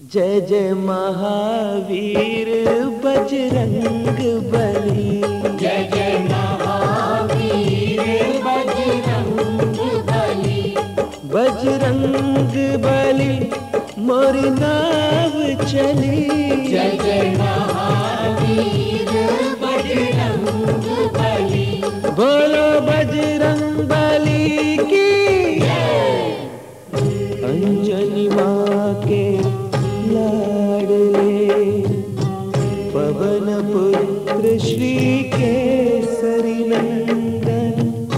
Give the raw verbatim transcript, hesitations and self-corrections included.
जय जय महावीर बजरंग बली, जय जय महावीर बजरंग बली, बजरंग बली मोरी नाव चली। जय जय महावीर बजरंग बली, बोलो बजरंग बली की जय। अंजनी माँ के लाडले पवन पुत्र श्री